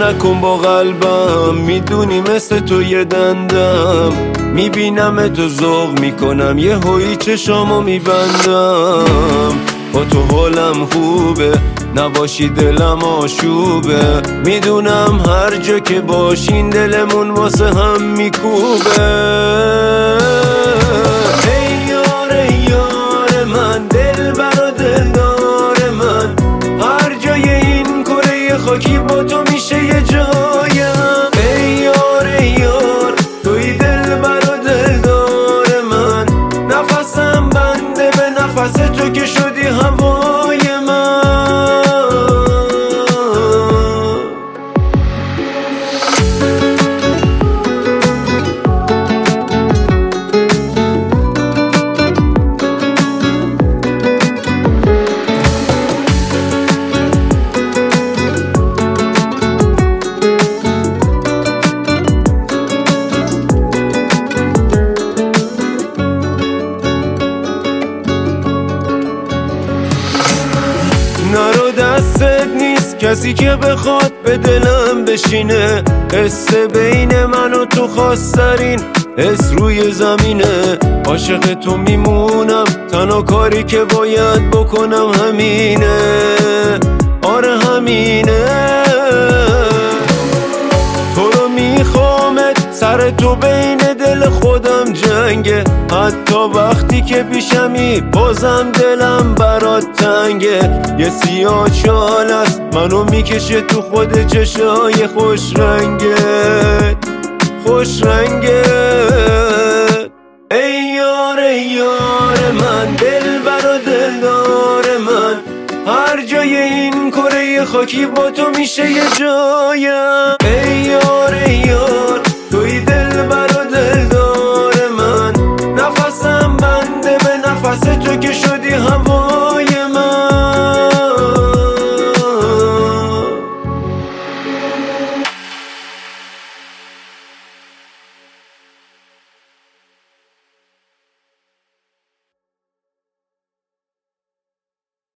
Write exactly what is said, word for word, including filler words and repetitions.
نکن با قلبم، میدونی مثل تو یه دندم، میبینم تو ذوق میکنم یه هوی چشامو میبندم. با تو حالم خوبه، نباشی دلم آشوبه، میدونم هر جا که باشین دلمون واسه هم میکوبه. ای یار ای یار من، دل برا دلدار من، هر جای این کره خاکی با تو میشه یه جایم. ای یار ای یار، توی دل برا دلدار من، نفسم بنده به نفس تو که شدی هوای من. نرو دستت نیست کسی که بخواد به دلم بشینه، حس بین من و تو خواسترین حس روی زمینه. عاشق تو میمونم، تنها کاری که باید بکنم همینه، آره همینه. تو رو میخوامت، سر تو بین دل خودم جنگه، حتی وقتی که پیشمی بازم دلم برات تنگه. یه سیاه چال است منو میکشه تو خود چشای خوش رنگت، خوش رنگت. ای یار ای یار من، دل برا دلدار من، هر جای این کره خاکی با تو میشه یه جایم. ای یار